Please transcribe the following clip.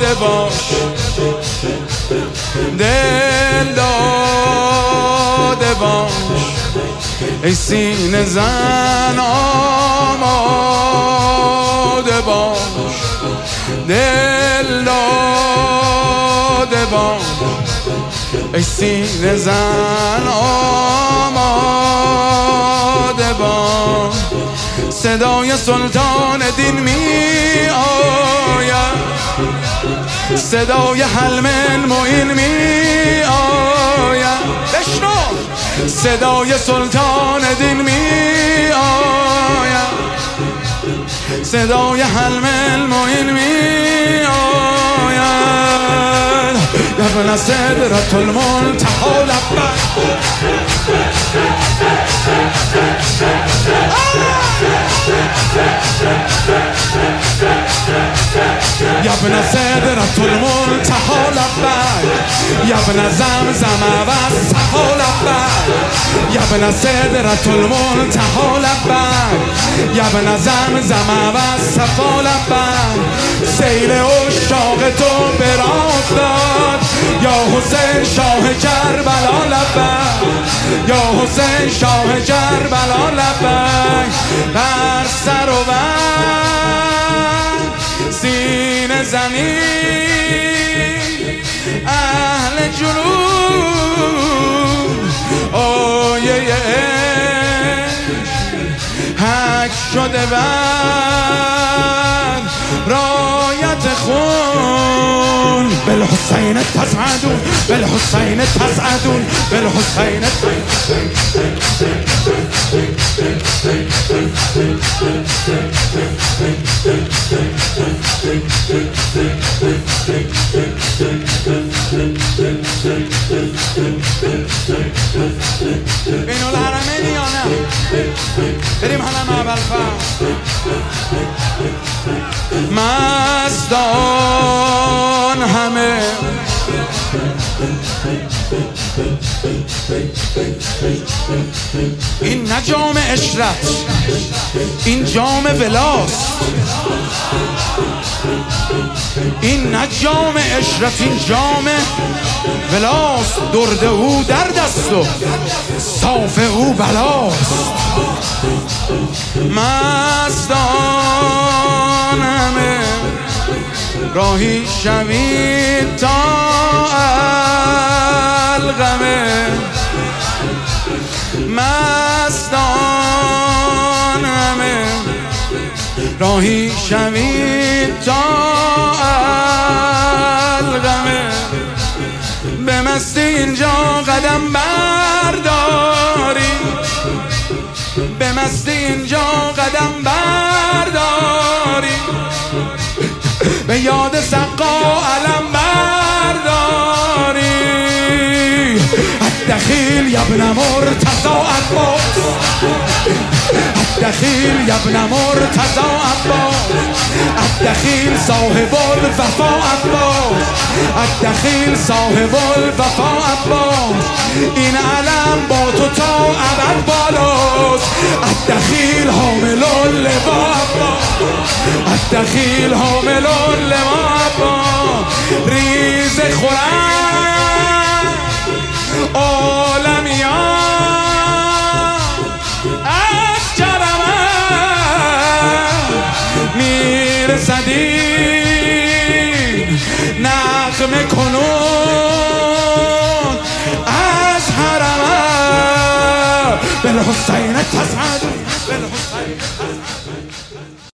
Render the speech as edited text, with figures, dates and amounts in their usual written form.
داده باش، دل داده باش، ای سینه زن آماده باش، دل داده باش، ای سینه زن آماده باش. صدای سلطان دین می آید، صدای حلم معین می آید، بشنو صدای سلطان دین می آید، صدای حلم معین می آید. ابن سدرة المنتهى لبیک، یا ابن سدرة المنتهى لبیک، یا ابن زمزم و الصفا لبیک، یا ابن سدرة المنتهى لبیک، یا ابن زمزم و الصفا لبیک. سیل عشاق تو به راه افتاد، یا حسین شاه کربلا لبیک، یا حسین شاه کربلا لبیک. بر سر و بر سینه زمین اهل جنوب آیه حق شده بر رایت خون. بالحسین تسعدون، بالحسین تسعدون، بالحسین بین الحرمین یا نه؟ بریم حرم ابوالفضل. مستان همه این نه جام عشرت، این جام ولاست. این نه جام عشرت، این جام ولاست. درد او درد است و صاف او بلاست. مستان همه راهی شوید تا الغمه، مستان همه راهی شوید تا الغمه. به مستی اینجا قدم برداری، به مستی اینجا قدم برداری، به یاد سقا علم برداری. الدخیل یا ابن مرتضی عباس، الدخیل یا ابن مرتضی عباس، الدخیل صاحب الوفا عباس، الدخیل صاحب الوفا عباس. این علم با تو تا ابد بالاست. الدخیل حامل اللوا عباس، الدخیل حامل اللوا عباس. ریز خورم عالمیان از کرمم میرسدی نغمه کنون از حرمم. بالحسین تسعدون، بالحسین